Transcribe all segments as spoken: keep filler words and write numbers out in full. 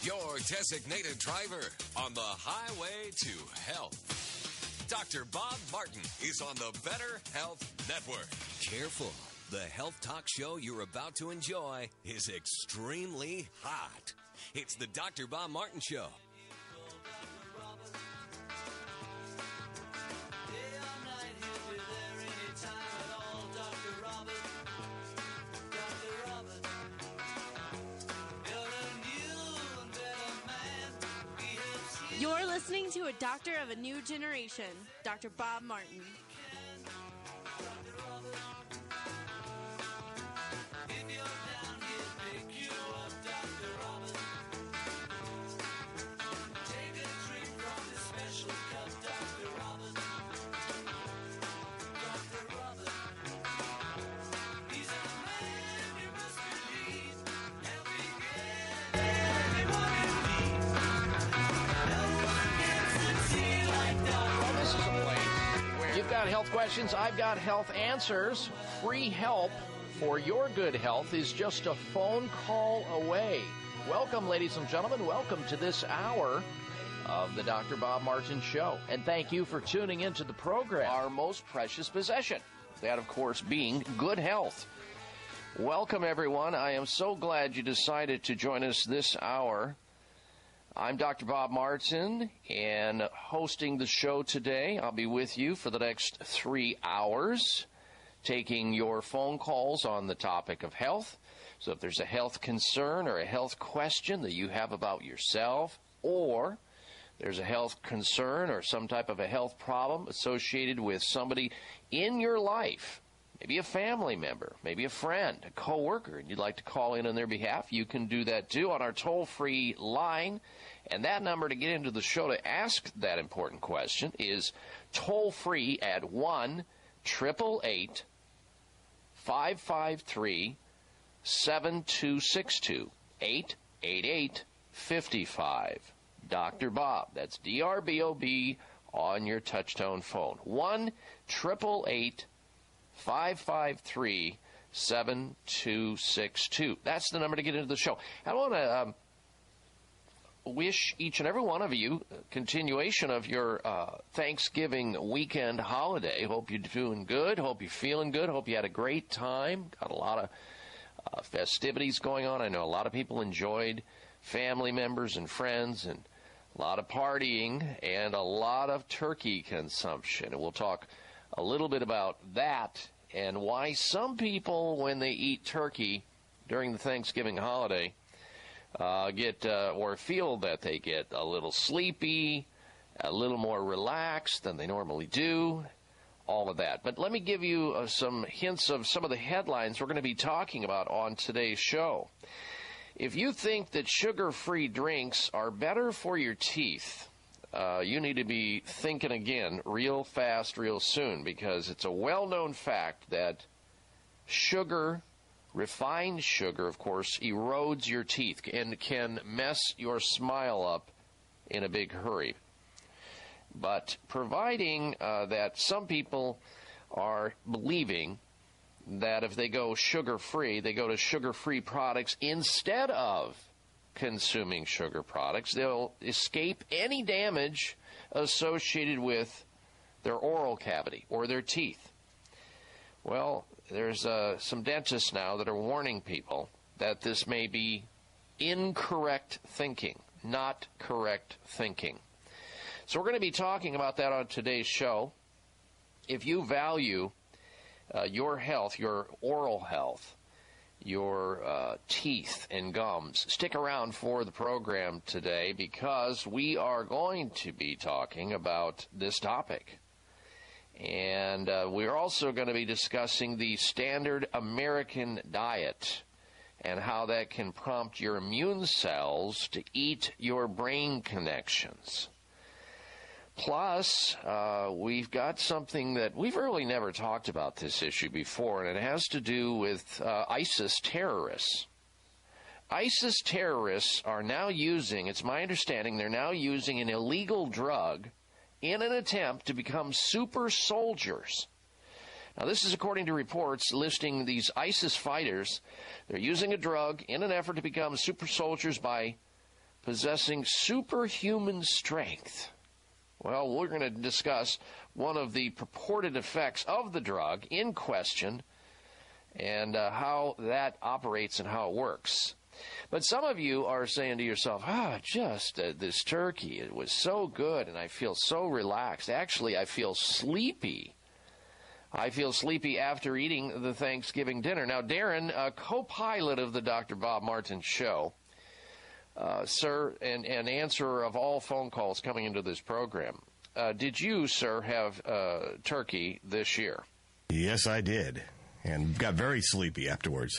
your designated driver on the highway to health. Doctor Bob Martin is on the Better Health Network. Careful. The health talk show you're about to enjoy is extremely hot. It's the Doctor Bob Martin Show. You're listening to a doctor of a new generation, Doctor Bob Martin. You've got health questions, I've got health answers. Free help for your good health is just a phone call away. Welcome, ladies and gentlemen. Welcome to this hour of the Doctor Bob Martin Show. And thank you for tuning into the program. Our most precious possession, that, of course, being good health. Welcome, everyone. I am so glad you decided to join us this hour. I'm Doctor Bob Martin, and hosting the show today. I'll be with you for the next three hours, taking your phone calls on the topic of health. So if there's a health concern or a health question that you have about yourself, or there's a health concern or some type of a health problem associated with somebody in your life, maybe a family member, maybe a friend, a coworker, and you'd like to call in on their behalf, you can do that too on our toll-free line. And that number to get into the show to ask that important question is toll-free at one eight eight eight, five five three, seven two six two, eight eight eight, five five. Doctor Bob, that's D R B O B on your touch-tone phone. one eight eight eight, five five three, seven two six two. That's the number to get into the show. I want to um, wish each and every one of you a continuation of your uh, Thanksgiving weekend holiday. Hope you're doing good. Hope you're feeling good. Hope you had a great time. Got a lot of uh, festivities going on. I know a lot of people enjoyed family members and friends, and a lot of partying and a lot of turkey consumption. And we'll talk a little bit about that and why some people, when they eat turkey during the Thanksgiving holiday, uh, get uh, or feel that they get a little sleepy, a little more relaxed than they normally do, all of that. But let me give you uh, some hints of some of the headlines we're going to be talking about on today's show. If you think that sugar-free drinks are better for your teeth, Uh, you need to be thinking again real fast, real soon, because it's a well-known fact that sugar, refined sugar, of course, erodes your teeth and can mess your smile up in a big hurry. But providing uh, that some people are believing that if they go sugar-free, they go to sugar-free products instead of consuming sugar products, they'll escape any damage associated with their oral cavity or their teeth. Well, there's uh, some dentists now that are warning people that this may be incorrect thinking, not correct thinking. So we're going to be talking about that on today's show. If you value uh, your health, your oral health, your uh, teeth and gums, stick around for the program today, because we are going to be talking about this topic. And uh, we're also going to be discussing the standard American diet and how that can prompt your immune cells to eat your brain connections. Plus, uh, we've got something that we've really never talked about this issue before, and it has to do with uh, ISIS terrorists. ISIS terrorists are now using, it's my understanding, they're now using an illegal drug in an attempt to become super soldiers. Now, this is according to reports listing these ISIS fighters. They're using a drug in an effort to become super soldiers by possessing superhuman strength. Well, we're going to discuss one of the purported effects of the drug in question and uh, how that operates and how it works. But some of you are saying to yourself, ah, just uh, this turkey, it was so good and I feel so relaxed. Actually, I feel sleepy. I feel sleepy after eating the Thanksgiving dinner. Now, Darren, a co-pilot of the Doctor Bob Martin show, uh, sir, and, and answerer of all phone calls coming into this program, uh, did you, sir, have uh, turkey this year? Yes, I did, and got very sleepy afterwards.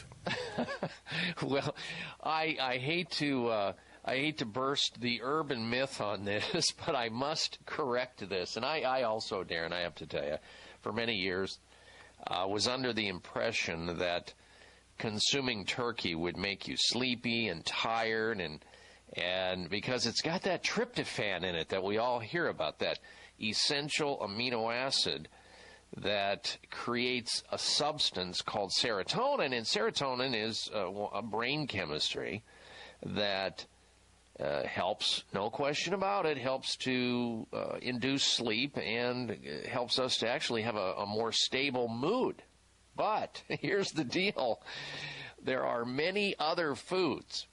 Well, I, I hate to uh, I hate to burst the urban myth on this, but I must correct this. And I, I also, Darren, I have to tell you, for many years, uh, was under the impression that consuming turkey would make you sleepy and tired, and and because it's got that tryptophan in it that we all hear about, that essential amino acid that creates a substance called serotonin, and serotonin is uh, a brain chemistry that uh, helps, no question about it, helps to uh, induce sleep and helps us to actually have a, a more stable mood. But here's the deal. There are many other foods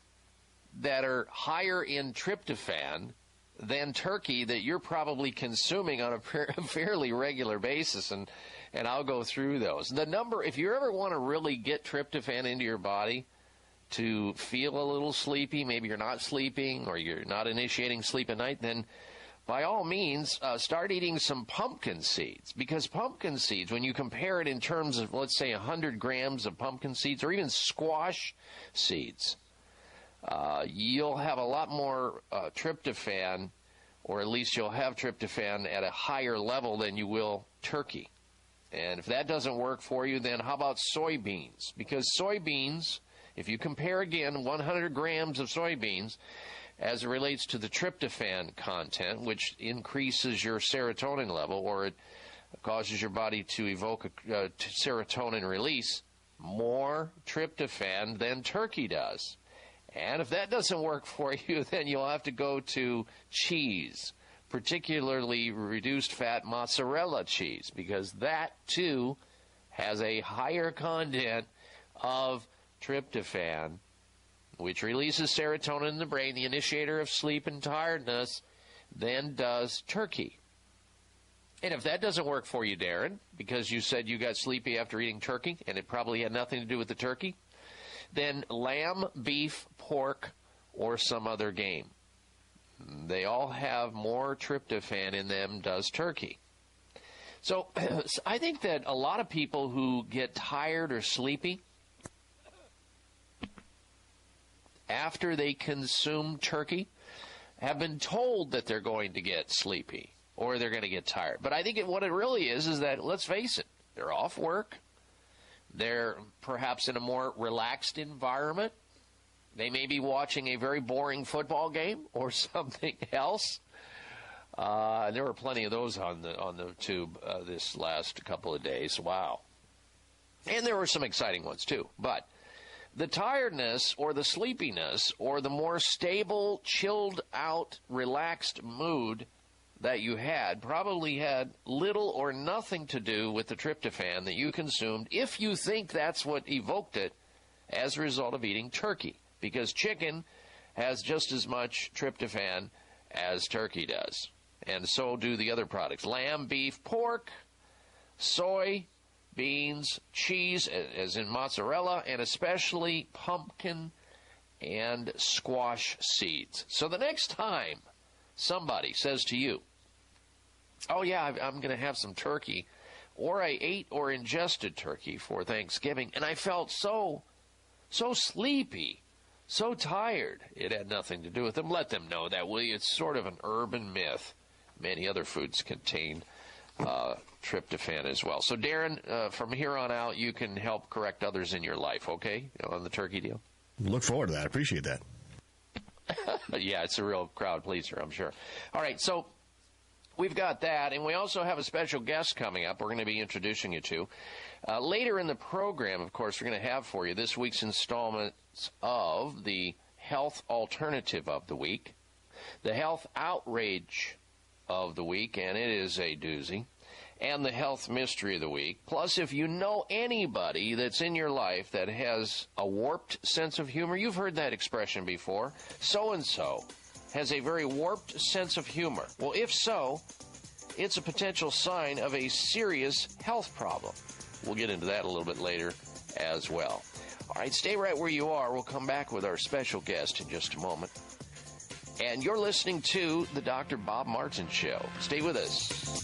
that are higher in tryptophan than turkey that you're probably consuming on a fairly regular basis, and and I'll go through those. The number, if you ever want to really get tryptophan into your body to feel a little sleepy, maybe you're not sleeping or you're not initiating sleep at night, then by all means, uh, start eating some pumpkin seeds, because pumpkin seeds, when you compare it in terms of, let's say, one hundred grams of pumpkin seeds or even squash seeds, Uh, you'll have a lot more uh, tryptophan, or at least you'll have tryptophan at a higher level than you will turkey. And if that doesn't work for you, then how about soybeans? Because soybeans, if you compare again one hundred grams of soybeans as it relates to the tryptophan content, which increases your serotonin level, or it causes your body to evoke a uh, serotonin release, more tryptophan than turkey does. And if that doesn't work for you, then you'll have to go to cheese, particularly reduced fat mozzarella cheese, because that, too, has a higher content of tryptophan, which releases serotonin in the brain, the initiator of sleep and tiredness, than does turkey. And if that doesn't work for you, Darren, because you said you got sleepy after eating turkey, and it probably had nothing to do with the turkey, then lamb, beef, pork, or some other game. They all have more tryptophan in them does turkey. So I think that a lot of people who get tired or sleepy after they consume turkey have been told that they're going to get sleepy or they're going to get tired. But I think it, what it really is is that, let's face it, they're off work. They're perhaps in a more relaxed environment. They may be watching a very boring football game or something else. Uh, there were plenty of those on the on the tube uh, this last couple of days. Wow. And there were some exciting ones, too. But the tiredness or the sleepiness or the more stable, chilled out, relaxed mood that you had probably had little or nothing to do with the tryptophan that you consumed, if you think that's what evoked it as a result of eating turkey. Because chicken has just as much tryptophan as turkey does. And so do the other products. Lamb, beef, pork, soy, beans, cheese, as in mozzarella, and especially pumpkin and squash seeds. So the next time somebody says to you, oh, yeah, I'm going to have some turkey, or I ate or ingested turkey for Thanksgiving, and I felt so, so sleepy, so tired, it had nothing to do with them. Let them know that, will you? It's sort of an urban myth. Many other foods contain uh, tryptophan as well. So, Darren, uh, from here on out, you can help correct others in your life, okay, on the turkey deal? Look forward to that. I appreciate that. Yeah, it's a real crowd pleaser, I'm sure. All right, so we've got that, and we also have a special guest coming up we're going to be introducing you to. Uh, later in the program, of course, we're going to have for you this week's installments of the health alternative of the week, the health outrage of the week, and it is a doozy, and the health mystery of the week. Plus, if you know anybody that's in your life that has a warped sense of humor, you've heard that expression before, so-and-so has a very warped sense of humor. Well, if so, it's a potential sign of a serious health problem. We'll get into that a little bit later as well. All right, stay right where you are. We'll come back with our special guest in just a moment. And you're listening to the Doctor Bob Martin Show. Stay with us.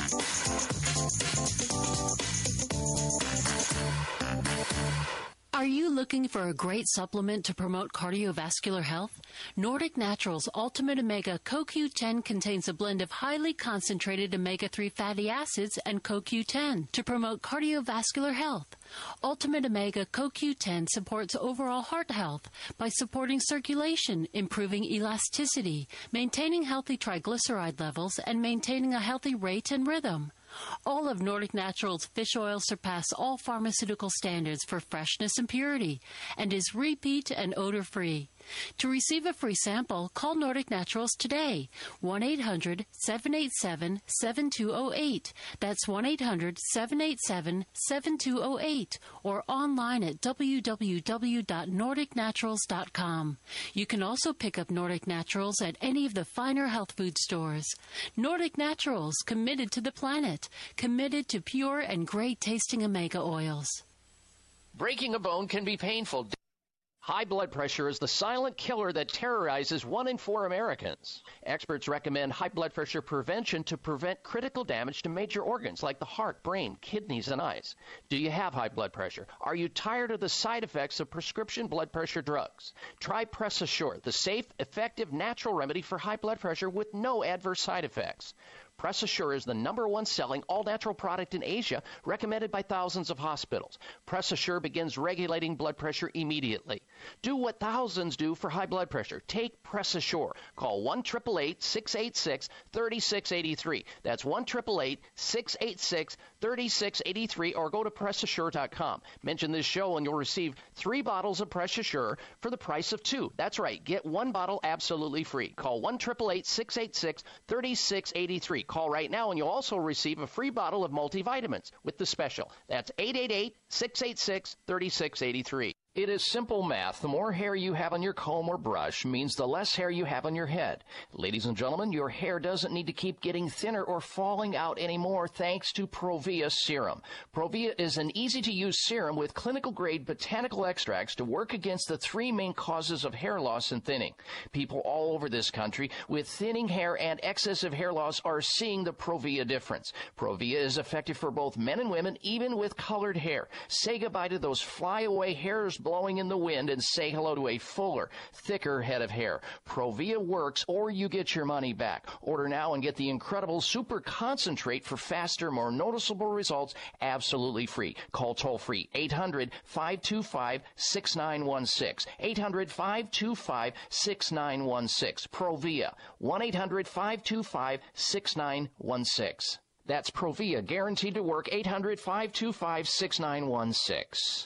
Are you looking for a great supplement to promote cardiovascular health? Nordic Naturals Ultimate Omega C O Q ten contains a blend of highly concentrated omega three fatty acids and C O Q ten to promote cardiovascular health. Ultimate Omega C O Q ten supports overall heart health by supporting circulation, improving elasticity, maintaining healthy triglyceride levels, and maintaining a healthy rate and rhythm. All of Nordic Naturals fish oil surpass all pharmaceutical standards for freshness and purity and is repeat and odor-free. To receive a free sample, call Nordic Naturals today, one eight hundred, seven eight seven, seven two zero eight. That's one eight hundred, seven eight seven, seven two zero eight, or online at w w w dot nordic naturals dot com. You can also pick up Nordic Naturals at any of the finer health food stores. Nordic Naturals, committed to the planet, committed to pure and great-tasting omega oils. Breaking a bone can be painful. High blood pressure is the silent killer that terrorizes one in four Americans. Experts recommend high blood pressure prevention to prevent critical damage to major organs like the heart, brain, kidneys, and eyes. Do you have high blood pressure? Are you tired of the side effects of prescription blood pressure drugs? Try Press Assure, the safe, effective, natural remedy for high blood pressure with no adverse side effects. Press Assure is the number one selling all-natural product in Asia, recommended by thousands of hospitals. Press Assure begins regulating blood pressure immediately. Do what thousands do for high blood pressure. Take Press Assure. Call one eight eight eight, six eight six, three six eight three. That's one eight eight eight, six eight six, three six eight three, or go to press assure dot com. Mention this show and you'll receive three bottles of Press Assure for the price of two. That's right. Get one bottle absolutely free. Call one eight eight eight, six eight six, three six eight three. Call right now and you'll also receive a free bottle of multivitamins with the special. That's eight eight eight, six eight six, three six eight three. It is simple math. The more hair you have on your comb or brush means the less hair you have on your head. Ladies and gentlemen, your hair doesn't need to keep getting thinner or falling out anymore thanks to Provia Serum. Provia is an easy-to-use serum with clinical-grade botanical extracts to work against the three main causes of hair loss and thinning. People all over this country with thinning hair and excessive hair loss are seeing the Provia difference. Provia is effective for both men and women, even with colored hair. Say goodbye to those flyaway hairs blowing in the wind and say hello to a fuller, thicker head of hair. Provia works or you get your money back. Order now and get the incredible super concentrate for faster, more noticeable results absolutely free. Call toll-free eight hundred, five two five, six nine one six. eight hundred, five two five, six nine one six. Provia, one eight hundred, five two five, six nine one six. That's Provia, guaranteed to work, eight hundred, five two five, six nine one six.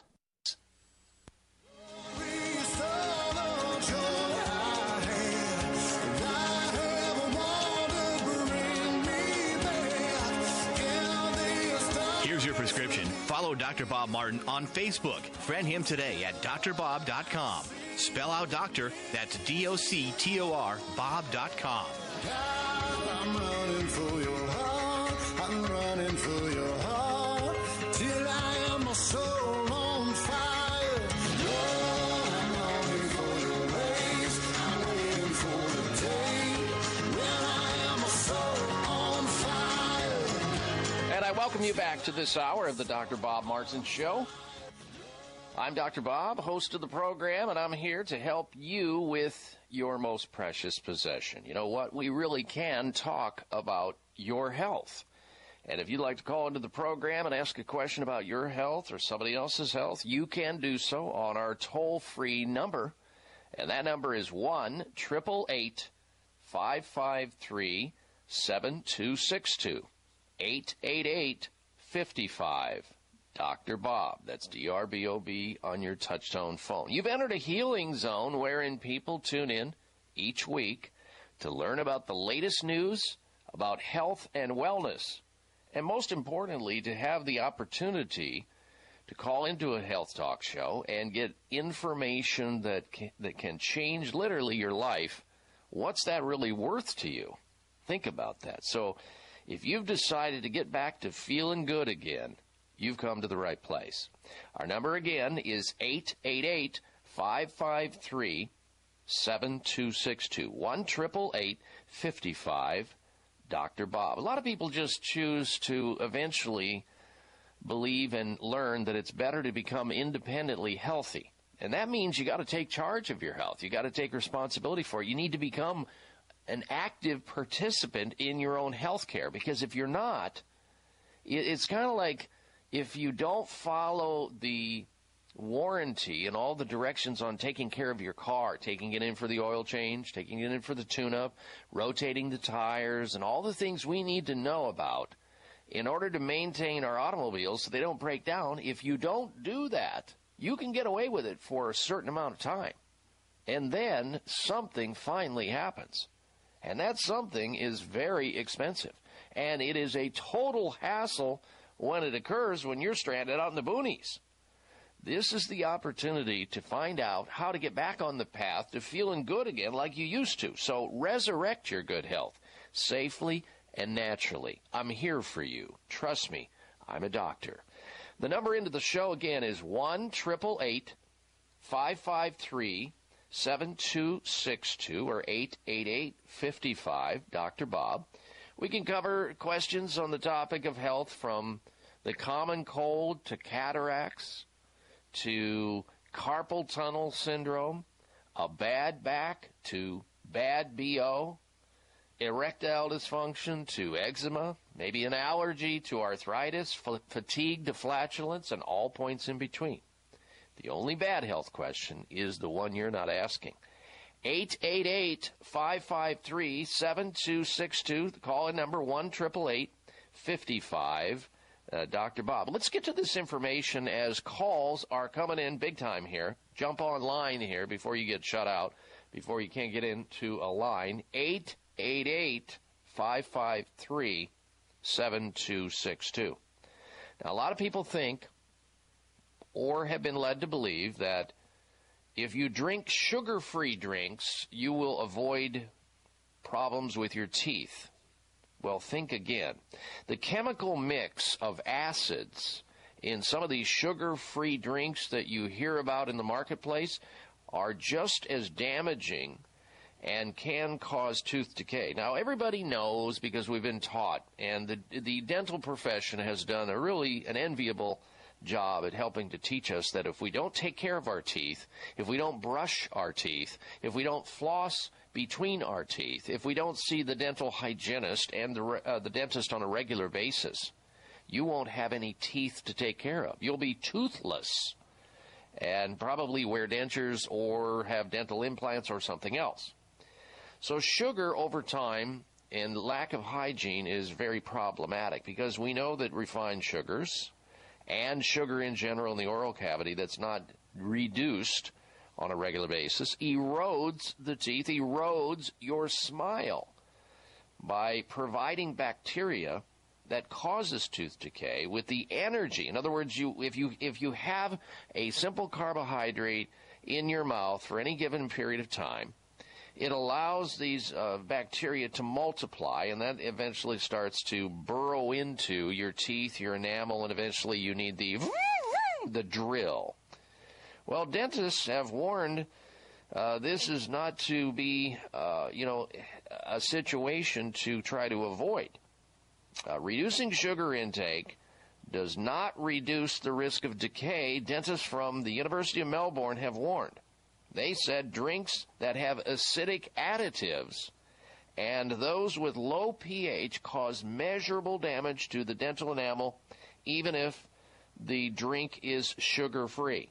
Here's your prescription. Follow Doctor Bob Martin on Facebook. Friend him today at d r bob dot com. Spell out doctor, that's D O C T O R, bob dot com. I'm running for your heart. I'm running for your heart. Till I am a soul on fire. Lord, I'm longing for your ways. I'm waiting for the day when I am a soul on fire. And I welcome you back to this hour of the Doctor Bob Martin Show. I'm Doctor Bob, host of the program, and I'm here to help you with your most precious possession. You know what? We really can talk about your health. And if you'd like to call into the program and ask a question about your health or somebody else's health, you can do so on our toll-free number. And that number is one eight eight eight, five five three, seven two six two. eight eight eight, five five, Doctor Bob. That's D R B O B on your touch-tone phone. You've entered a healing zone wherein people tune in each week to learn about the latest news about health and wellness, and most importantly, to have the opportunity to call into a health talk show and get information that can, that can change literally your life. What's that really worth to you? Think about that. So if you've decided to get back to feeling good again, you've come to the right place. Our number again is eight eight eight, five five three, seven two six two. one eight eight eight, five five, Doctor Bob. A lot of people just choose to eventually believe and learn that it's better to become independently healthy. And that means you got to take charge of your health. You got to take responsibility for it. You need to become an active participant in your own health care, because if you're not, it's kind of like if you don't follow the warranty and all the directions on taking care of your car, taking it in for the oil change, taking it in for the tune-up, rotating the tires, and all the things we need to know about in order to maintain our automobiles so they don't break down. If you don't do that, you can get away with it for a certain amount of time. And then something finally happens. And that something is very expensive. And it is a total hassle when it occurs when you're stranded out in the boonies. This is the opportunity to find out how to get back on the path to feeling good again like you used to. So resurrect your good health safely and naturally. I'm here for you. Trust me, I'm a doctor. The number into the show again is one eight eight eight, five five three, seven two six two or eight eight eight, five five, Doctor Bob. We can cover questions on the topic of health, from the common cold to cataracts to carpal tunnel syndrome, a bad back to bad B O, erectile dysfunction to eczema, maybe an allergy to arthritis, f- fatigue to flatulence, and all points in between. The only bad health question is the one you're not asking. eight eight eight, five five three, seven two six two. The call-in number one eight eight eight, five five, uh, Doctor Bob. Let's get to this information as calls are coming in big time here. Jump online here before you get shut out, before you can't get into a line. eight eight eight, five five three, seven two six two. Now, a lot of people think or have been led to believe that if you drink sugar-free drinks, you will avoid problems with your teeth. Well, think again. The chemical mix of acids in some of these sugar-free drinks that you hear about in the marketplace are just as damaging and can cause tooth decay. Now, everybody knows, because we've been taught, and the, the dental profession has done a really an enviable job at helping to teach us that if we don't take care of our teeth, if we don't brush our teeth, if we don't floss between our teeth, if we don't see the dental hygienist and the, uh, the dentist on a regular basis, you won't have any teeth to take care of. You'll be toothless and probably wear dentures or have dental implants or something else. So sugar over time and lack of hygiene is very problematic, because we know that refined sugars and sugar in general in the oral cavity that's not reduced on a regular basis erodes the teeth, erodes your smile by providing bacteria that causes tooth decay with the energy. In other words, you if you if you have a simple carbohydrate in your mouth for any given period of time, it allows these uh, bacteria to multiply, and that eventually starts to burrow into your teeth, your enamel, and eventually you need the the drill. Well, dentists have warned uh, this is not to be, uh, you know, a situation to try to avoid. Uh, reducing sugar intake does not reduce the risk of decay. Dentists from the University of Melbourne have warned. They said drinks that have acidic additives and those with low pH cause measurable damage to the dental enamel, even if the drink is sugar-free.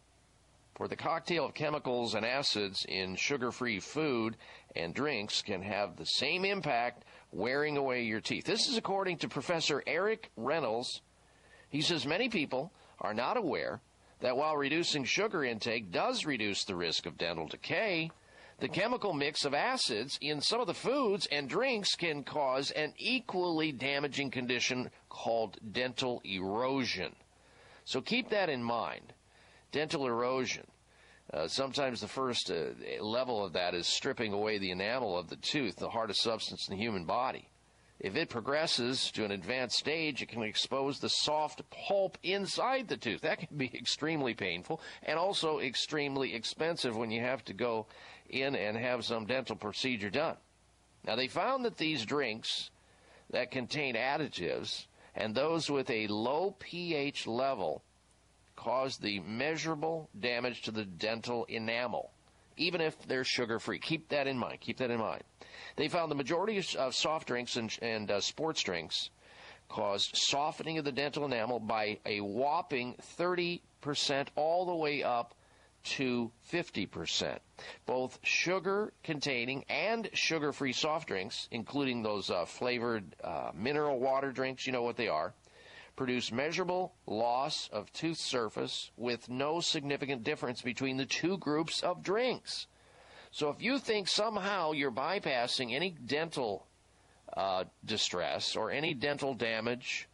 For the cocktail of chemicals and acids in sugar-free food and drinks can have the same impact wearing away your teeth. This is according to Professor Eric Reynolds. He says many people are not aware that while reducing sugar intake does reduce the risk of dental decay, the chemical mix of acids in some of the foods and drinks can cause an equally damaging condition called dental erosion. So keep that in mind. Dental erosion. Uh, sometimes the first uh, level of that is stripping away the enamel of the tooth, the hardest substance in the human body. If it progresses to an advanced stage, it can expose the soft pulp inside the tooth. That can be extremely painful and also extremely expensive when you have to go in and have some dental procedure done. Now, they found that these drinks that contain additives and those with a low pH level cause the measurable damage to the dental enamel, even if they're sugar-free. Keep that in mind. Keep that in mind. They found the majority of soft drinks and, and uh, sports drinks caused softening of the dental enamel by a whopping thirty percent all the way up to fifty percent. Both sugar-containing and sugar-free soft drinks, including those uh, flavored uh, mineral water drinks, you know what they are, produce measurable loss of tooth surface with no significant difference between the two groups of drinks. So if you think somehow you're bypassing any dental uh, distress or any dental damage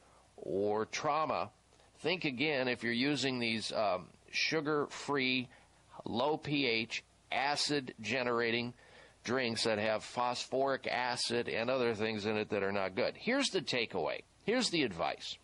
or trauma, think again if you're using these um, sugar-free, low pH, acid-generating drinks that have phosphoric acid and other things in it that are not good. Here's the takeaway. Here's the advice.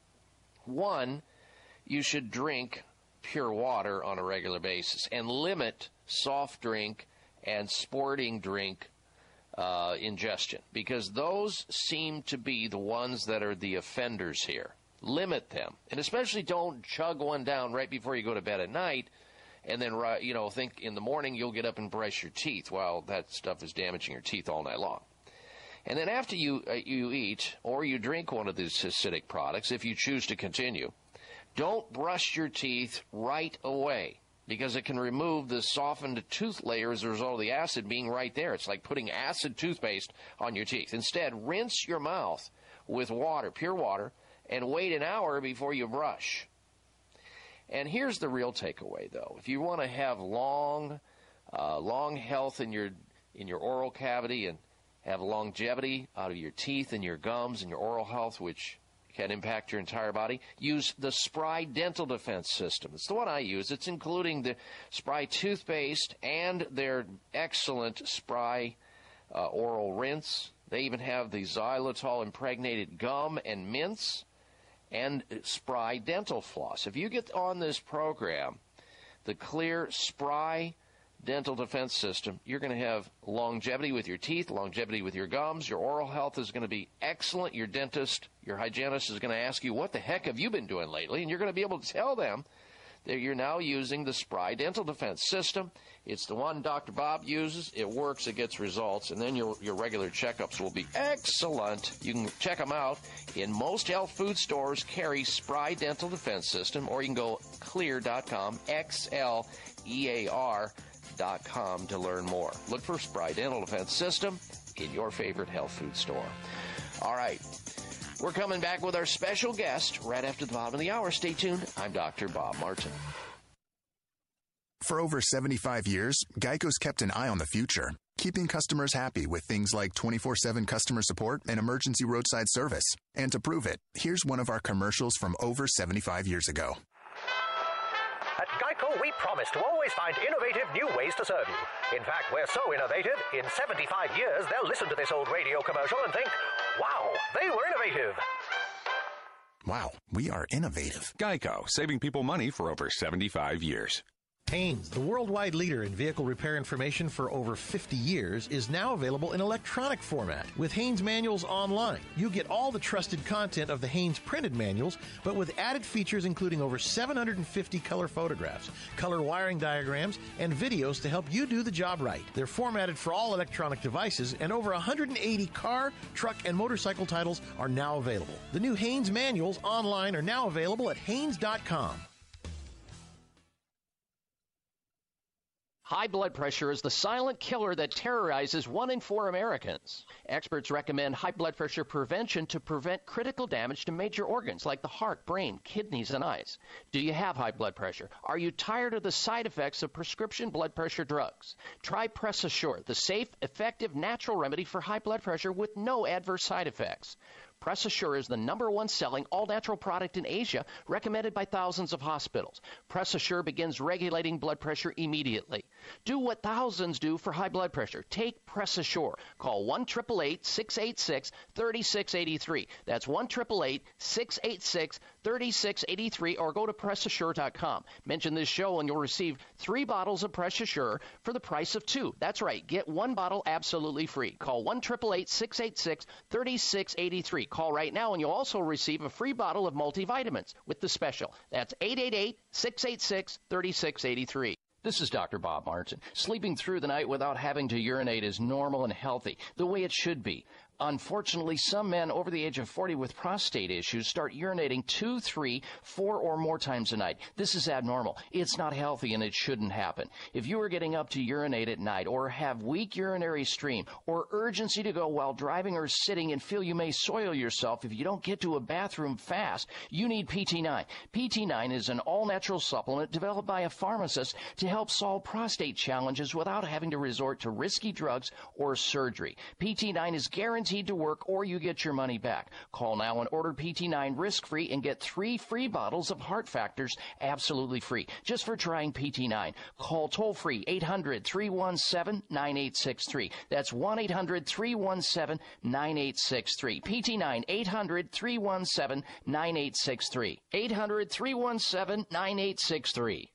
One, you should drink pure water on a regular basis and limit soft drink and sporting drink uh, ingestion, because those seem to be the ones that are the offenders here. Limit them, and especially don't chug one down right before you go to bed at night and then, you know, think in the morning you'll get up and brush your teeth. Well, that stuff is damaging your teeth all night long. And then after you uh, you eat or you drink one of these acidic products, if you choose to continue, don't brush your teeth right away, because it can remove the softened tooth layer as a result of the acid being right there. It's like putting acid toothpaste on your teeth. Instead, rinse your mouth with water, pure water, and wait an hour before you brush. And here's the real takeaway, though. If you want to have long, uh, long health in your in your oral cavity and have longevity out of your teeth and your gums and your oral health, which can impact your entire body, use the Spry Dental Defense System. It's the one I use. It's including the Spry toothpaste and their excellent Spry uh, oral rinse. They even have the xylitol impregnated gum and mints and Spry dental floss. If you get on this program, the Clear Spry Dental Defense System, you're going to have longevity with your teeth, longevity with your gums. Your oral health is going to be excellent. Your dentist, your hygienist is going to ask you, what the heck have you been doing lately? And you're going to be able to tell them that you're now using the Spry Dental Defense System. It's the one Doctor Bob uses. It works. It gets results. And then your, your regular checkups will be excellent. You can check them out. In most health food stores carry Spry Dental Defense System, or you can go clear dot com, X L E A R dot com to learn more. Look for Spry Dental Defense System in your favorite health food store. All right. We're coming back with our special guest right after the bottom of the hour. Stay tuned. I'm Doctor Bob Martin. For over seventy-five years, Geico's kept an eye on the future, keeping customers happy with things like twenty-four seven customer support and emergency roadside service. And to prove it, here's one of our commercials from over seventy-five years ago. At Geico, we promise to always find innovative new ways to serve you. In fact, we're so innovative, in seventy-five years, they'll listen to this old radio commercial and think, wow, they were innovative. Wow, we are innovative. Geico, saving people money for over seventy-five years. Haynes, the worldwide leader in vehicle repair information for over fifty years, is now available in electronic format with Haynes Manuals Online. You get all the trusted content of the Haynes printed manuals, but with added features including over seven hundred fifty color photographs, color wiring diagrams, and videos to help you do the job right. They're formatted for all electronic devices, and over one hundred eighty car, truck, and motorcycle titles are now available. The new Haynes Manuals Online are now available at haynes dot com. High blood pressure is the silent killer that terrorizes one in four Americans. Experts recommend high blood pressure prevention to prevent critical damage to major organs like the heart, brain, kidneys, and eyes. Do you have high blood pressure? Are you tired of the side effects of prescription blood pressure drugs? Try Press Assure, the safe, effective, natural remedy for high blood pressure with no adverse side effects. Press Assure is the number one selling all-natural product in Asia, recommended by thousands of hospitals. Press Assure begins regulating blood pressure immediately. Do what thousands do for high blood pressure. Take Press Assure. Call one eight eight eight, six eight six, three six eight three. That's one eight eight eight, six eight six, three six eight three, or go to press assure dot com. Mention this show and you'll receive three bottles of Press Assure for the price of two. That's right. Get one bottle absolutely free. Call one eight eight eight, six eight six, three six eight three. Call right now and you'll also receive a free bottle of multivitamins with the special. That's eight eight eight, six eight six, three six eight three. This is Doctor Bob Martin. Sleeping through the night without having to urinate is normal and healthy, the way it should be. Unfortunately, some men over the age of forty with prostate issues start urinating two, three, four, or more times a night. This is abnormal. It's not healthy, and it shouldn't happen. If you are getting up to urinate at night, or have weak urinary stream, or urgency to go while driving or sitting and feel you may soil yourself if you don't get to a bathroom fast, you need P T nine. P T nine is an all-natural supplement developed by a pharmacist to help solve prostate challenges without having to resort to risky drugs or surgery. P T nine is guaranteed to work, or you get your money back. Call now and order P T nine risk-free and get three free bottles of Heart Factors absolutely free just for trying P T nine. Call toll-free eight hundred, three one seven, nine eight six three. That's one eight hundred, three one seven, nine eight six three. P T nine, eight hundred, three one seven, nine eight six three. eight hundred, three one seven, nine eight six three.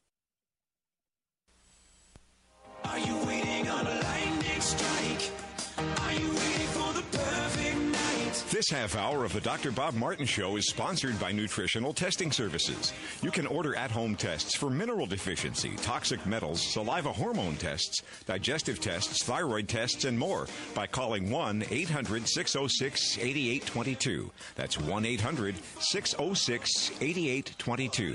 Are you waiting on a lightning strike? Are you waiting for the perfect night? This half hour of the Doctor Bob Martin Show is sponsored by Nutritional Testing Services. You can order at-home tests for mineral deficiency, toxic metals, saliva hormone tests, digestive tests, thyroid tests, and more by calling one eight hundred, six oh six, eight eight two two. That's one eight hundred, six oh six, eight eight two two.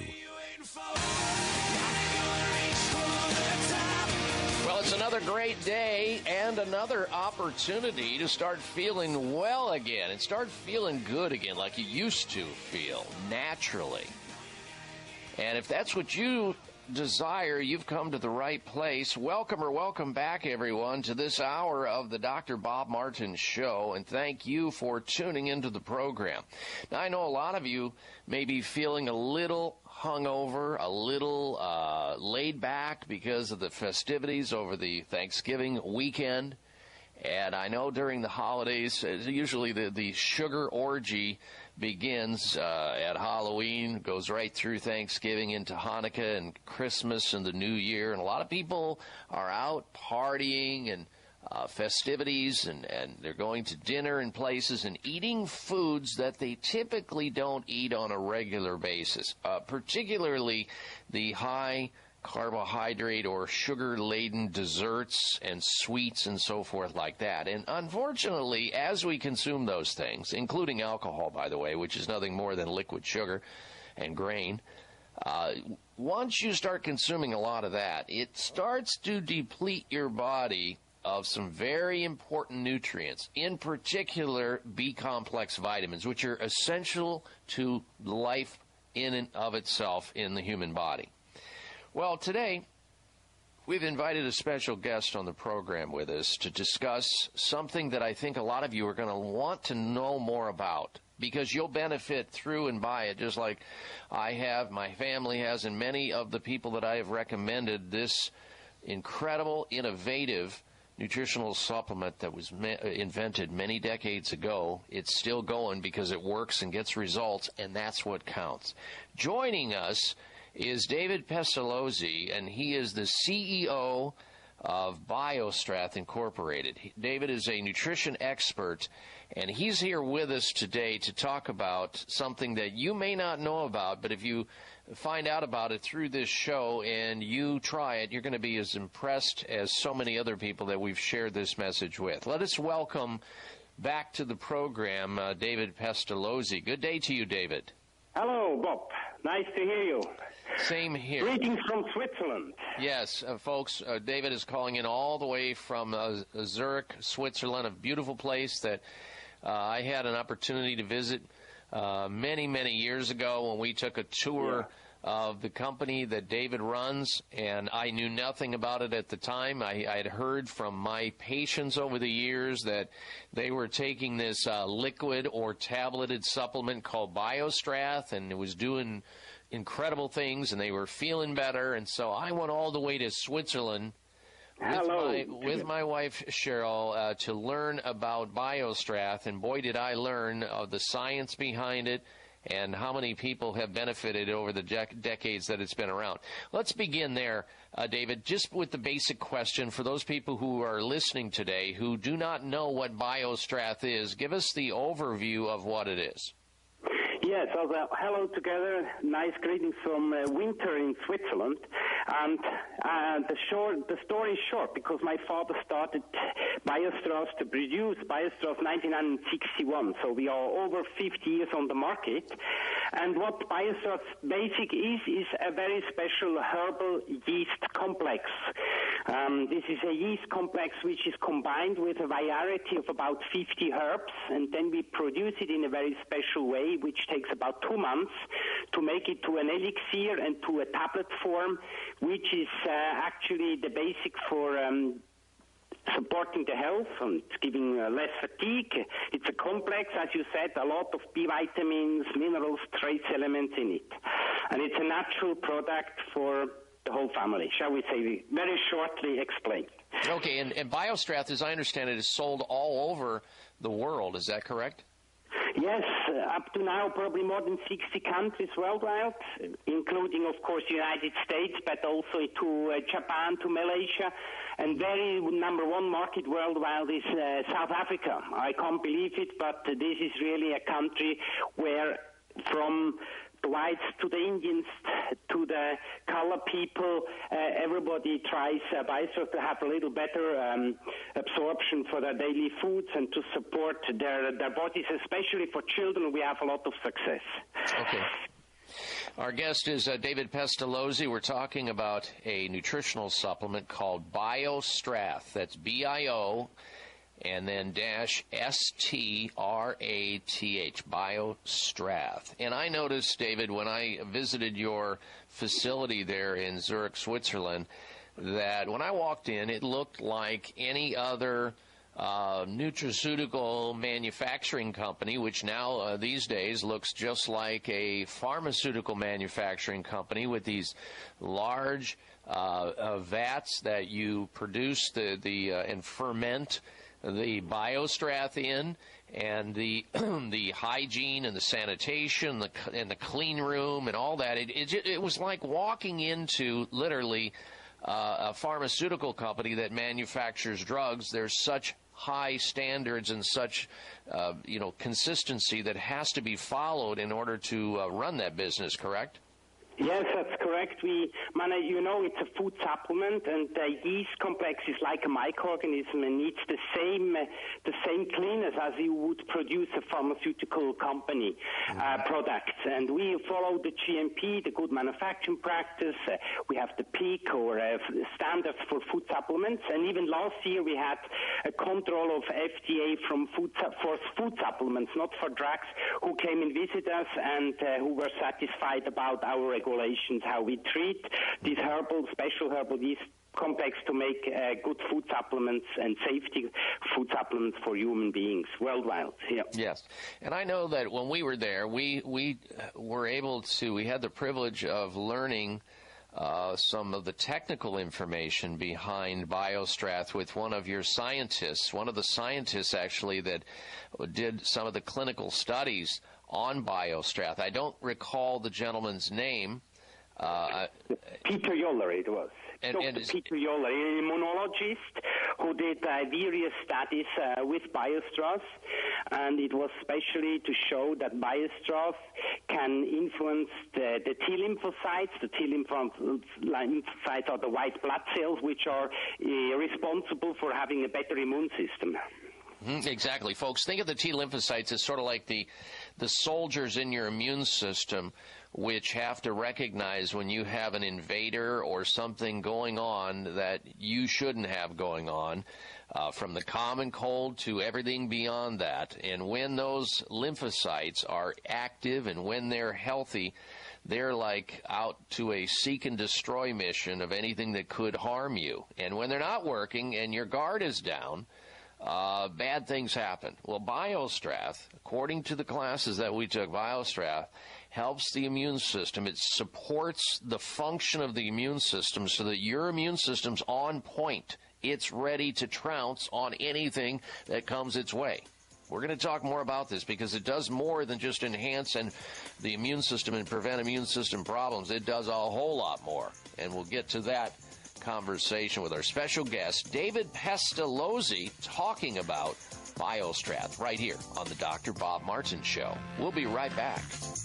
It's another great day and another opportunity to start feeling well again and start feeling good again like you used to feel naturally. And if that's what you desire, you've come to the right place. Welcome or welcome back, everyone, to this hour of the Doctor Bob Martin Show, and thank you for tuning into the program. Now, I know a lot of you may be feeling a little hungover, a little uh, laid back because of the festivities over the Thanksgiving weekend. And I know during the holidays, usually the, the sugar orgy begins uh, at Halloween, goes right through Thanksgiving into Hanukkah and Christmas and the New Year. And a lot of people are out partying and uh, festivities, and, and they're going to dinner in places and eating foods that they typically don't eat on a regular basis, uh, particularly the high carbohydrate or sugar-laden desserts and sweets and so forth like that. And unfortunately, as we consume those things, including alcohol, by the way, which is nothing more than liquid sugar and grain, uh, once you start consuming a lot of that, it starts to deplete your body of some very important nutrients, in particular B-complex vitamins, which are essential to life in and of itself in the human body. Well, today, we've invited a special guest on the program with us to discuss something that I think a lot of you are going to want to know more about, because you'll benefit through and by it, just like I have, my family has, and many of the people that I have recommended this incredible, innovative nutritional supplement that was me- invented many decades ago. It's still going because it works and gets results, and that's what counts. Joining us is David Pestalozzi, and he is the C E O of BioStrath Incorporated. David is a nutrition expert, and he's here with us today to talk about something that you may not know about, but if you find out about it through this show and you try it, you're going to be as impressed as so many other people that we've shared this message with. Let us welcome back to the program uh, David Pestalozzi. Good day to you, David. Hello, Bob. Nice to hear you. Same here. Greetings from Switzerland. Yes, uh, folks, uh, David is calling in all the way from uh, Zurich, Switzerland, a beautiful place that uh, I had an opportunity to visit uh, many, many years ago when we took a tour yeah. of the company that David runs, and I knew nothing about it at the time. I, I had heard from my patients over the years that they were taking this uh, liquid or tableted supplement called BioStrath, and it was doing incredible things, and they were feeling better. And so I went all the way to Switzerland with, Hello. my, with my wife, Cheryl, uh, to learn about BioStrath, and boy, did I learn of the science behind it and how many people have benefited over the dec- decades that it's been around. Let's begin there, uh, David, just with the basic question for those people who are listening today who do not know what BioStrath is. Give us the overview of what it is. Yes, well, uh, hello together. Nice greetings from uh, winter in Switzerland. And uh, the short, the story is short because my father started BioStrath to produce BioStrath nineteen sixty-one. So we are over fifty years on the market. And what BioStrath basic is, is a very special herbal yeast complex. Um, this is a yeast complex which is combined with a variety of about fifty herbs, and then we produce it in a very special way, which takes about two months to make it to an elixir and to a tablet form, which is uh, actually the basic for um, supporting the health and giving uh, less fatigue. It's a complex, as you said, a lot of B vitamins, minerals, trace elements in it. And it's a natural product for the whole family, shall we say, very shortly explained. Okay, and, and BioStrath, as I understand it, is sold all over the world. Is that correct? Yes, uh, up to now, probably more than sixty countries worldwide, including, of course, United States, but also to uh, Japan, to Malaysia. And very number one market worldwide is uh, South Africa. I can't believe it, but uh, this is really a country where from the whites to the Indians to the color people, uh, everybody tries uh, BioStrath to have a little better um, absorption for their daily foods and to support their, their bodies, especially for children. We have a lot of success. Okay. Our guest is uh, David Pestalozzi. We're talking about a nutritional supplement called BioStrath. That's B I O and then dash S T R A T H, BioStrath. And I noticed, David, when I visited your facility there in Zurich, Switzerland, that when I walked in, it looked like any other uh, nutraceutical manufacturing company, which now uh, these days looks just like a pharmaceutical manufacturing company with these large uh, uh, vats that you produce the, the uh, and ferment the BioStrath in, and the the hygiene and the sanitation the, and the clean room and all that. It, it, it was like walking into literally uh, a pharmaceutical company that manufactures drugs. There's such high standards and such uh, you know consistency that has to be followed in order to uh, run that business, correct? Yes, that's correct. We, man, you know, it's a food supplement, and the yeast complex is like a microorganism and needs the same, uh, the same cleanness as you would produce a pharmaceutical company uh, product. And we follow the G M P, the good manufacturing practice. Uh, we have the PEAK or uh, standards for food supplements. And even last year we had a control of F D A from food for food supplements, not for drugs, who came and visited us and uh, who were satisfied about our regulations, how we treat these herbal, special herbal yeast complex to make uh, good food supplements and safety food supplements for human beings worldwide. Yeah. Yes, and I know that when we were there, we we were able to. We had the privilege of learning uh, some of the technical information behind BioStrath with one of your scientists. One of the scientists actually that did some of the clinical studies on BioStrath. I don't recall the gentleman's name. Uh, Peter Yoller it was. And, Doctor and Peter Yoller, an immunologist who did uh, various studies uh, with BioStrath, and it was specially to show that BioStrath can influence the, the T lymphocytes. The T lymphocytes are the white blood cells, which are uh, responsible for having a better immune system. Mm-hmm, exactly, folks. Think of the T lymphocytes as sort of like the the soldiers in your immune system, which have to recognize when you have an invader or something going on that you shouldn't have going on, uh, from the common cold to everything beyond that. And when those lymphocytes are active and when they're healthy, they're like out to a seek and destroy mission of anything that could harm you. And when they're not working and your guard is down, uh, bad things happen. Well, BioStrath, according to the classes that we took, BioStrath helps the immune system. It supports the function of the immune system so that your immune system's on point. It's ready to trounce on anything that comes its way. We're going to talk more about this because it does more than just enhance and the immune system and prevent immune system problems. It does a whole lot more, and we'll get to that conversation with our special guest, David Pestalozzi, talking about BioStrath right here on the Doctor Bob Martin Show. We'll be right back.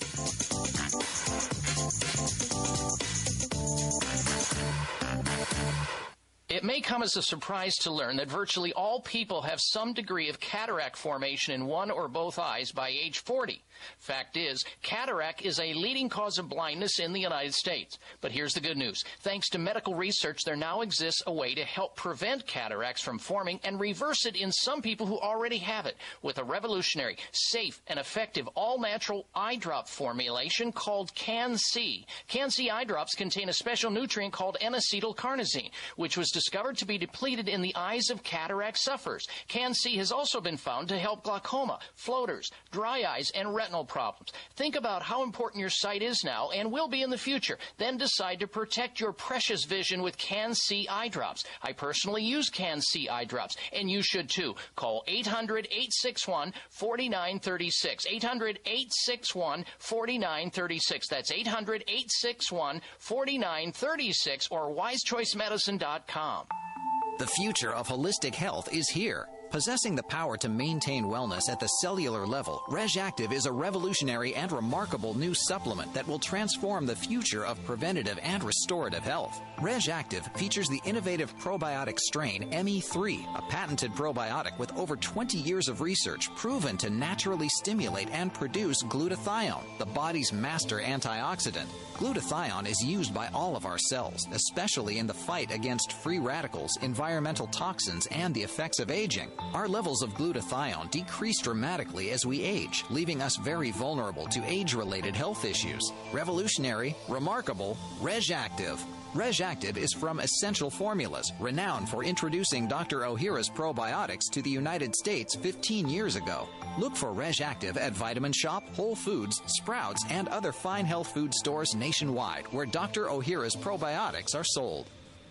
It may come as a surprise to learn that virtually all people have some degree of cataract formation in one or both eyes by age forty. Fact is, cataract is a leading cause of blindness in the United States. But here's the good news. Thanks to medical research, there now exists a way to help prevent cataracts from forming and reverse it in some people who already have it with a revolutionary, safe, and effective all-natural eye drop formulation called Can-C. Can-C eye drops contain a special nutrient called N-acetylcarnosine, which was discovered to be depleted in the eyes of cataract sufferers. Can-C has also been found to help glaucoma, floaters, dry eyes, and retinal problems. Think about how important your sight is now and will be in the future. Then decide to protect your precious vision with Can-C eye drops. I personally use Can-C eye drops, and you should too. Call eight hundred, eight six one, four nine three six. eight hundred, eight six one, four nine three six. That's eight hundred, eight six one, four nine three six or wise choice medicine dot com. The future of holistic health is here. Possessing the power to maintain wellness at the cellular level, RegActive is a revolutionary and remarkable new supplement that will transform the future of preventative and restorative health. RegActive features the innovative probiotic strain M E three, a patented probiotic with over twenty years of research proven to naturally stimulate and produce glutathione, the body's master antioxidant. Glutathione is used by all of our cells, especially in the fight against free radicals, environmental toxins, and the effects of aging. Our levels of glutathione decrease dramatically as we age, leaving us very vulnerable to age-related health issues. Revolutionary, remarkable, RegActive. RegActive is from Essential Formulas, renowned for introducing Doctor Ohhira's probiotics to the United States fifteen years ago. Look for RegActive at Vitamin Shop, Whole Foods, Sprouts, and other fine health food stores nationwide where Doctor Ohhira's probiotics are sold.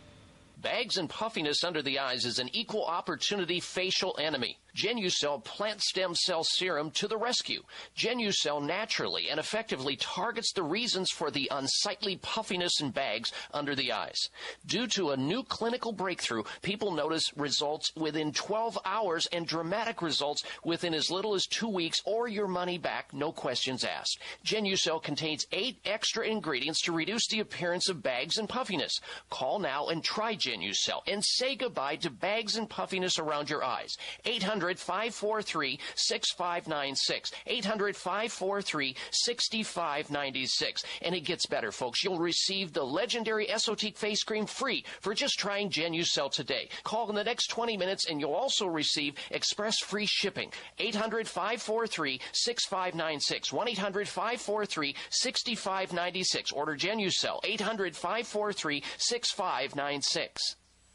Bags and puffiness under the eyes is an equal opportunity facial enemy. Genucell Plant Stem Cell Serum to the rescue. Genucell naturally and effectively targets the reasons for the unsightly puffiness and bags under the eyes. Due to a new clinical breakthrough, people notice results within twelve hours and dramatic results within as little as two weeks or your money back, no questions asked. Genucell contains eight extra ingredients to reduce the appearance of bags and puffiness. Call now and try Genucell and say goodbye to bags and puffiness around your eyes. eight hundred, five four three, six five nine six. eight hundred, five four three, six five nine six. And it gets better, folks. You'll receive the legendary Esotique face cream free for just trying Genucell today. Call in the next twenty minutes and you'll also receive express free shipping. eight hundred, five four three, six five nine six. one eight hundred, five four three, six five nine six. Order Genucell. eight hundred, five four three, six five nine six.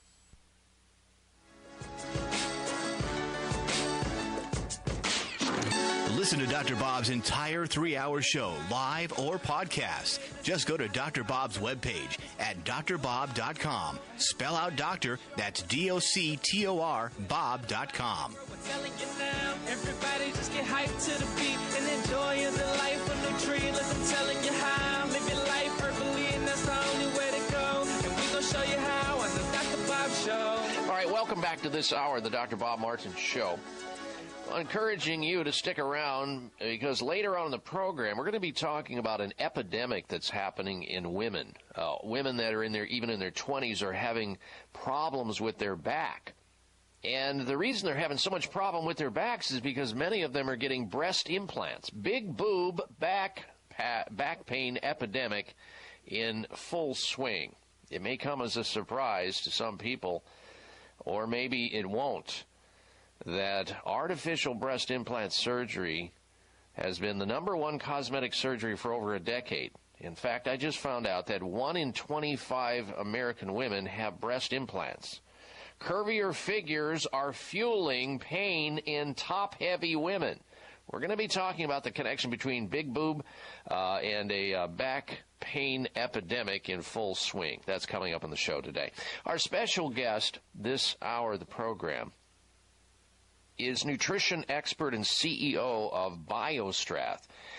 Listen to Doctor Bob's entire three-hour show, live or podcast. Just go to Doctor Bob's webpage at D R bob dot com. Spell out doctor, that's D O C T O R, Bob dot com. Everybody just get hyped to the beat and enjoy the life of no tree. Listen, telling you how, live your life verbally, and that's the only way to go. And we gonna show you how on the Doctor Bob Show. All right, welcome back to this hour of the Doctor Bob Martin Show. Encouraging you to stick around because later on in the program we're going to be talking about an epidemic that's happening in women. Uh, women that are in their even in their twenties are having problems with their back. And the reason they're having so much problem with their backs is because many of them are getting breast implants, big boob back pa- back pain epidemic in full swing. It may come as a surprise to some people, or maybe it won't, that artificial breast implant surgery has been the number one cosmetic surgery for over a decade. In fact, I just found out that one in twenty-five American women have breast implants. Curvier figures are fueling pain in top-heavy women. We're going to be talking about the connection between big boob uh, and a uh, back pain epidemic in full swing. That's coming up on the show today. Our special guest this hour of the program is nutrition expert and C E O of BioStrath,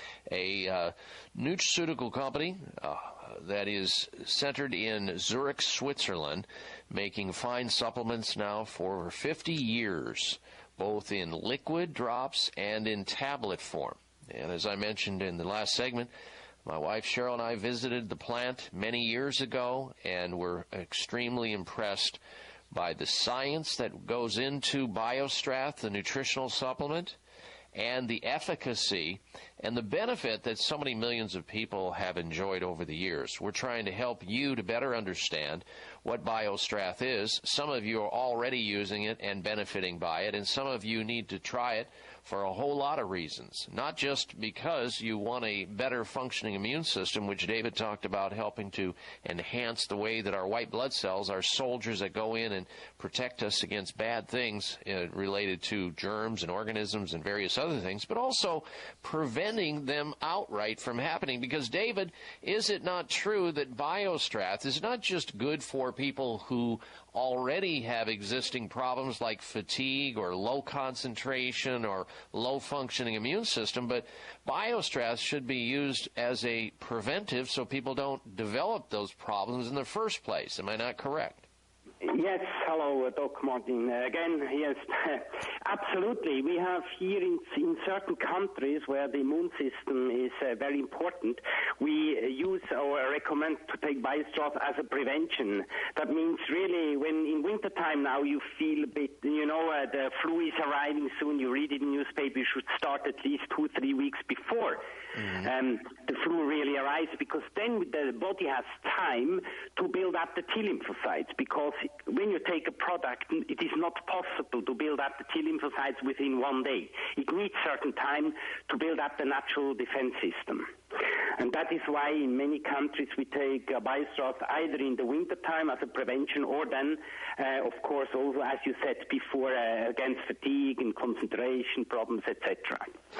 a uh, nutraceutical company uh, that is centered in Zurich, Switzerland, making fine supplements now for over fifty years, both in liquid drops and in tablet form. And as I mentioned in the last segment, my wife Cheryl and I visited the plant many years ago and were extremely impressed by the science that goes into BioStrath, the nutritional supplement, and the efficacy and the benefit that so many millions of people have enjoyed over the years. We're trying to help you to better understand what BioStrath is. Some of you are already using it and benefiting by it, and some of you need to try it for a whole lot of reasons, not just because you want a better functioning immune system, which David talked about helping to enhance the way that our white blood cells, our soldiers that go in and protect us against bad things uh, related to germs and organisms and various other things, but also preventing them outright from happening. Because, David, is it not true that BioStrath is not just good for people who already have existing problems like fatigue or low concentration or low functioning immune system, but BioStrath should be used as a preventive so people don't develop those problems in the first place. Am I not correct? Yes, hello, uh, Doc Martin. Uh, again, yes, absolutely. We have here in, in certain countries where the immune system is uh, very important, we uh, use or recommend to take BioStrath as a prevention. That means really when in wintertime now you feel a bit, you know, uh, the flu is arriving soon, you read it in the newspaper, you should start at least two, three weeks before mm-hmm. um, the flu really arrives, because then the body has time to build up the T lymphocytes, because when you take a product, it is not possible to build up the T lymphocytes within one day. It needs certain time to build up the natural defense system. And that is why in many countries we take uh, BioStrath either in the wintertime as a prevention, or then, uh, of course, also, as you said before, uh, against fatigue and concentration problems, et cetera.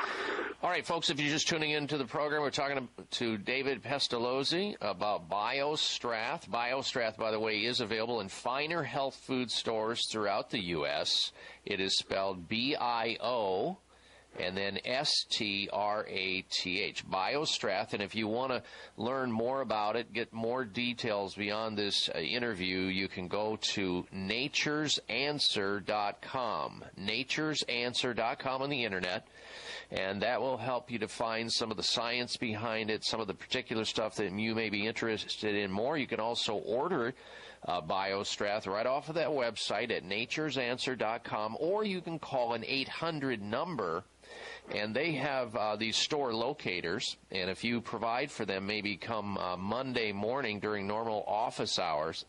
All right, folks, if you're just tuning into the program, we're talking to David Pestalozzi about BioStrath. BioStrath, by the way, is available in finer health food stores throughout the U S. It is spelled B I O and then S T R A T H, BioStrath. And if you want to learn more about it, get more details beyond this uh, interview, you can go to natures answer dot com, natures answer dot com on the internet, and that will help you to find some of the science behind it, some of the particular stuff that you may be interested in more. You can also order Uh, BioStrath right off of that website at natures answer dot com, or you can call an eight hundred number, and they have uh, these store locators, and if you provide for them maybe come uh, Monday morning during normal office hours,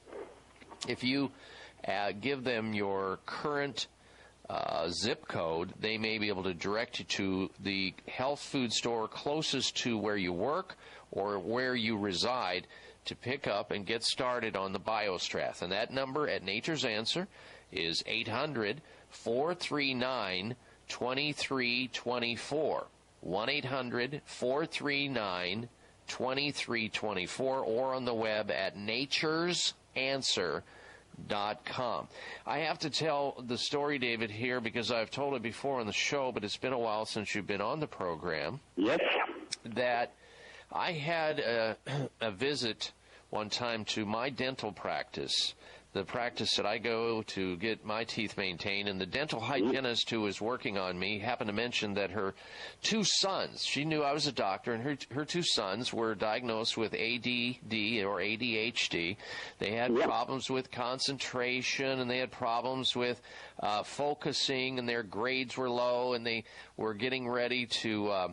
if you uh, give them your current uh, zip code, they may be able to direct you to the health food store closest to where you work or where you reside to pick up and get started on the BioStrath. And that number at Nature's Answer is eight hundred, four three nine, two three two four, one eight hundred, four three nine, two three two four, or on the web at natures answer dot com. I have to tell the story, David, here, because I've told it before on the show, but it's been a while since you've been on the program. Yes. That I had a, a visit one time to my dental practice, the practice that I go to get my teeth maintained, and the dental hygienist who was working on me happened to mention that her two sons, she knew I was a doctor, and her her two sons were diagnosed with A D D or A D H D. They had yep. problems with concentration, and they had problems with uh, focusing, and their grades were low, and they were getting ready to uh,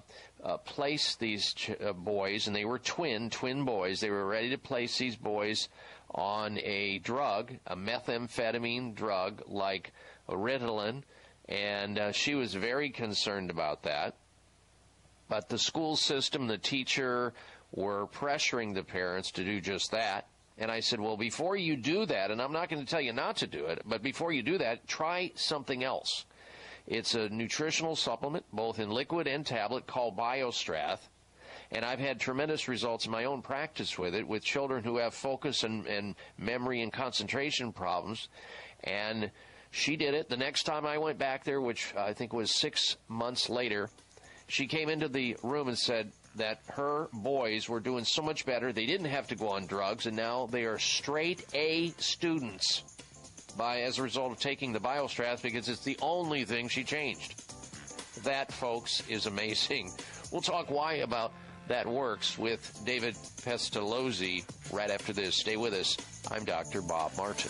uh, place these ch- uh, boys, and they were twin, twin boys. They were ready to place these boys on a drug, a methamphetamine drug like Ritalin, and uh, she was very concerned about that. But the school system, the teacher, were pressuring the parents to do just that. And I said, well, before you do that, and I'm not going to tell you not to do it, but before you do that, try something else. It's a nutritional supplement, both in liquid and tablet, called BioStrath. And I've had tremendous results in my own practice with it, with children who have focus and, and memory and concentration problems. And she did it. The next time I went back there, which I think was six months later, she came into the room and said that her boys were doing so much better. They didn't have to go on drugs, and now they are straight A students by as a result of taking the BioStrath, because it's the only thing she changed. That, folks, is amazing. We'll talk why about that works with David Pestalozzi right after this. Stay with us. I'm Doctor Bob Martin.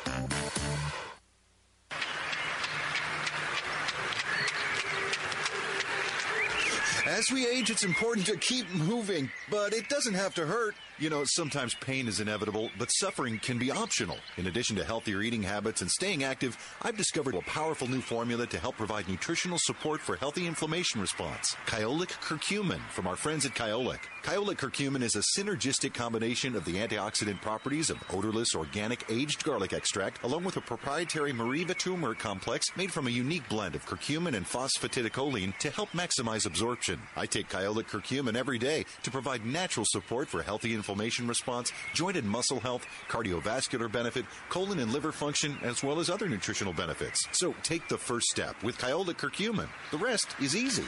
As we age, it's important to keep moving, but it doesn't have to hurt. You know, sometimes pain is inevitable, but suffering can be optional. In addition to healthier eating habits and staying active, I've discovered a powerful new formula to help provide nutritional support for healthy inflammation response. Kyolic Curcumin from our friends at Kyolic. Kyolic Curcumin is a synergistic combination of the antioxidant properties of odorless, organic, aged garlic extract, along with a proprietary Mariva turmeric complex made from a unique blend of curcumin and phosphatidylcholine to help maximize absorption. I take Kyolic Curcumin every day to provide natural support for healthy inflammation response, joint and muscle health, cardiovascular benefit, colon and liver function, as well as other nutritional benefits. So take the first step with Kyolic Curcumin. The rest is easy.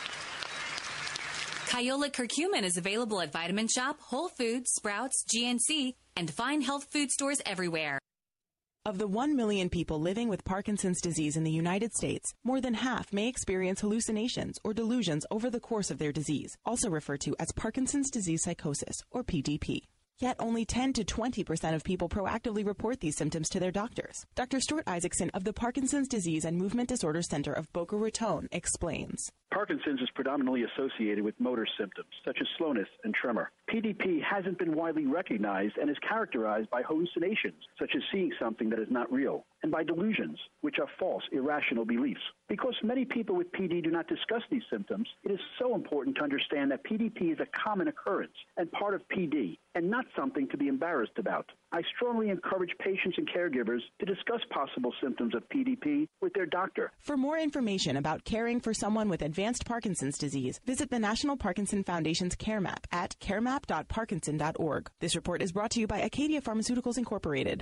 Kyolic Curcumin is available at Vitamin Shop, Whole Foods, Sprouts, G N C, and fine health food stores everywhere. Of the one million people living with Parkinson's disease in the United States, more than half may experience hallucinations or delusions over the course of their disease, also referred to as Parkinson's disease psychosis, or P D P. Yet only ten to twenty percent of people proactively report these symptoms to their doctors. Doctor Stuart Isaacson of the Parkinson's Disease and Movement Disorder Center of Boca Raton explains. Parkinson's is predominantly associated with motor symptoms, such as slowness and tremor. P D P hasn't been widely recognized and is characterized by hallucinations, such as seeing something that is not real, and by delusions, which are false, irrational beliefs. Because many people with P D do not discuss these symptoms, it is so important to understand that P D P is a common occurrence and part of P D, and not something to be embarrassed about. I strongly encourage patients and caregivers to discuss possible symptoms of P D P with their doctor. For more information about caring for someone with advanced Parkinson's disease, visit the National Parkinson Foundation's CareMap at caremap dot parkinson dot org. This report is brought to you by Acadia Pharmaceuticals Incorporated.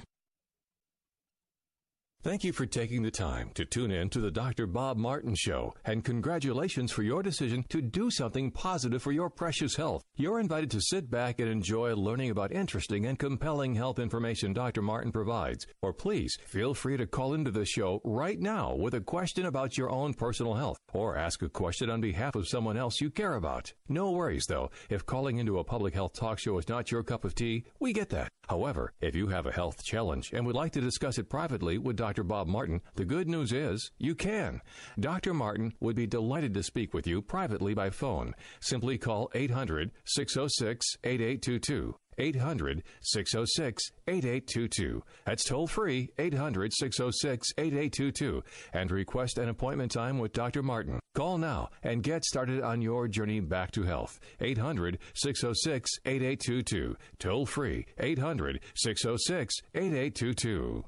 Thank you for taking the time to tune in to the Doctor Bob Martin Show, and congratulations for your decision to do something positive for your precious health. You're invited to sit back and enjoy learning about interesting and compelling health information Doctor Martin provides. Or please feel free to call into the show right now with a question about your own personal health, or ask a question on behalf of someone else you care about. No worries, though. If calling into a public health talk show is not your cup of tea, we get that. However, if you have a health challenge and would like to discuss it privately with Doctor Bob Martin, the good news is you can. Doctor Martin would be delighted to speak with you privately by phone. Simply call eight hundred, six oh six, eight eight two two. eight hundred, six oh six, eight eight two two. That's toll free, eight hundred, six oh six, eight eight two two, and request an appointment time with Doctor Martin. Call now and get started on your journey back to health. eight hundred, six oh six, eight eight two two. Toll free, eight hundred, six oh six, eight eight two two.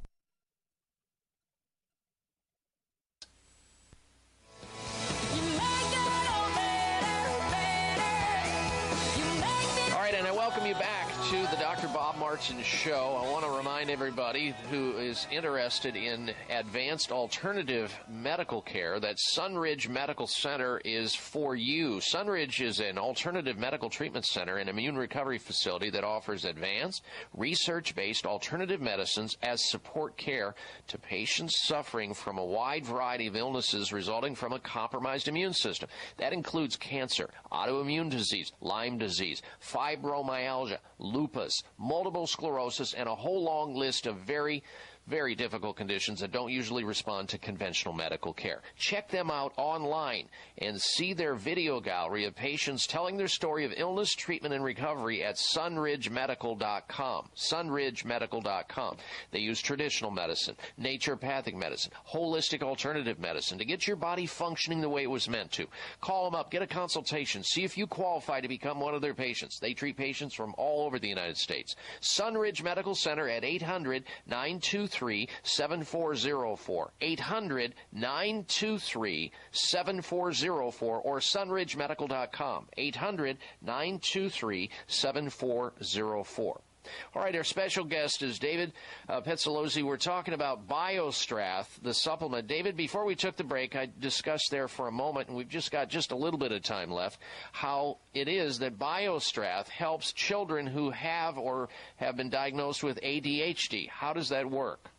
Welcome you back to the Doctor Bob Martin Show. I want to remind everybody who is interested in advanced alternative medical care that Sunridge Medical Center is for you. Sunridge is an alternative medical treatment center and immune recovery facility that offers advanced, research-based alternative medicines as support care to patients suffering from a wide variety of illnesses resulting from a compromised immune system. That includes cancer, autoimmune disease, Lyme disease, fibromyalgia, lupus, multiple sclerosis, and a whole long list of very very difficult conditions that don't usually respond to conventional medical care. Check them out online and see their video gallery of patients telling their story of illness, treatment, and recovery at sunridge medical dot com. sunridge medical dot com. They use traditional medicine, naturopathic medicine, holistic alternative medicine to get your body functioning the way it was meant to. Call them up, get a consultation, see if you qualify to become one of their patients. They treat patients from all over the United States. Sunridge Medical Center at eight hundred, nine two three, seven four zero four. eight hundred, nine two three, seven four zero four or sunridge medical dot com. eight hundred, nine two three, seven four zero four. All right, our special guest is David uh, Pezzolozzi. We're talking about BioStrath, the supplement. David, before we took the break, I discussed there for a moment, and we've just got just a little bit of time left, how it is that BioStrath helps children who have or have been diagnosed with A D H D. How does that work?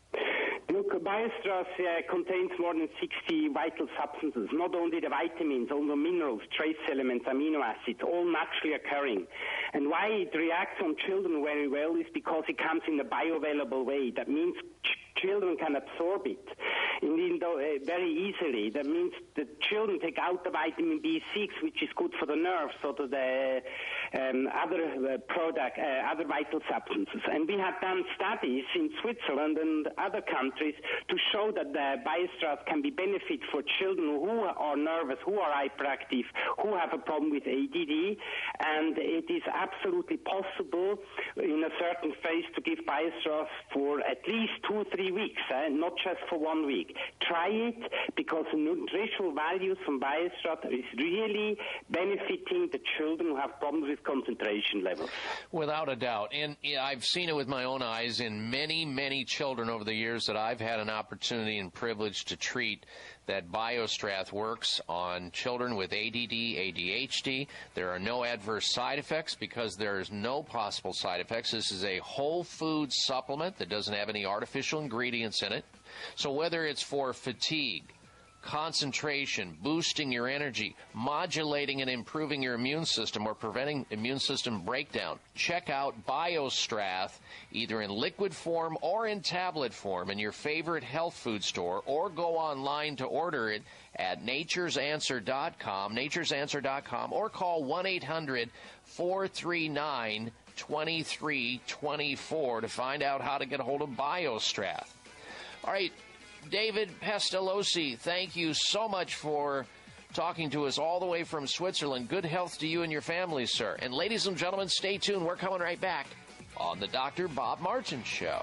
Look, BioStrath uh, contains more than sixty vital substances, not only the vitamins, also minerals, trace elements, amino acids, all naturally occurring. And why it reacts on children very well is because it comes in a bioavailable way. That means ch- children can absorb it in, in the, uh, very easily. That means the children take out the vitamin B six, which is good for the nerves, or the um, other uh, product, uh, other vital substances. And we have done studies in Switzerland and other countries to show that the BioStrath can be benefit for children who are nervous, who are hyperactive, who have a problem with A D D, and it is absolutely possible in a certain phase to give BioStrath for at least two or three weeks, eh? Not just for one week. Try it, because the nutritional values from BioStrath is really benefiting the children who have problems with concentration levels. Without a doubt. And yeah, I've seen it with my own eyes in many, many children over the years that I've had an opportunity and privilege to treat, that BioStrath works on children with A D D, A D H D. There are no adverse side effects because there's no possible side effects. This is a whole food supplement that doesn't have any artificial ingredients in it. So whether it's for fatigue, concentration, boosting your energy, modulating and improving your immune system, or preventing immune system breakdown, check out BioStrath either in liquid form or in tablet form in your favorite health food store, or go online to order it at natures answer dot com, natures answer dot com, or call one eight hundred, four three nine, two three two four to find out how to get a hold of BioStrath. All right, David Pezzolozzi, thank you so much for talking to us all the way from Switzerland. Good health to you and your family, sir. And ladies and gentlemen, stay tuned. We're coming right back on the Doctor Bob Martin Show.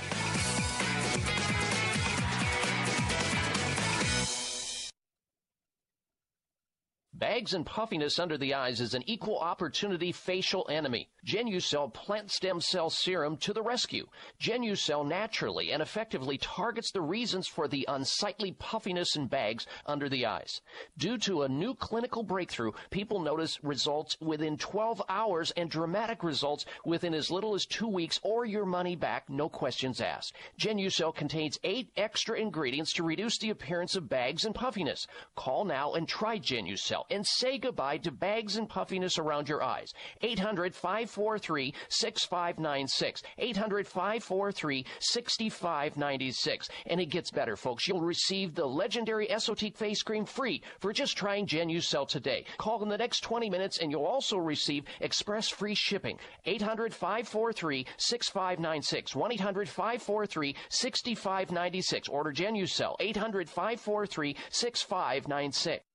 Bags and puffiness under the eyes is an equal opportunity facial enemy. Genucell Plant Stem Cell Serum to the rescue. Genucell naturally and effectively targets the reasons for the unsightly puffiness and bags under the eyes. Due to a new clinical breakthrough, people notice results within twelve hours and dramatic results within as little as two weeks or your money back, no questions asked. Genucell contains eight extra ingredients to reduce the appearance of bags and puffiness. Call now and try Genucell and say goodbye to bags and puffiness around your eyes. eight hundred, five four three, six five nine six. eight hundred, five four three, six five nine six. And it gets better, folks. You'll receive the legendary Esotique face cream free for just trying Genucell today. Call in the next twenty minutes and you'll also receive express free shipping. eight hundred, five four three, six five nine six. one eight hundred, five four three, six five nine six. Order Genucell. eight hundred, five four three, six five nine six.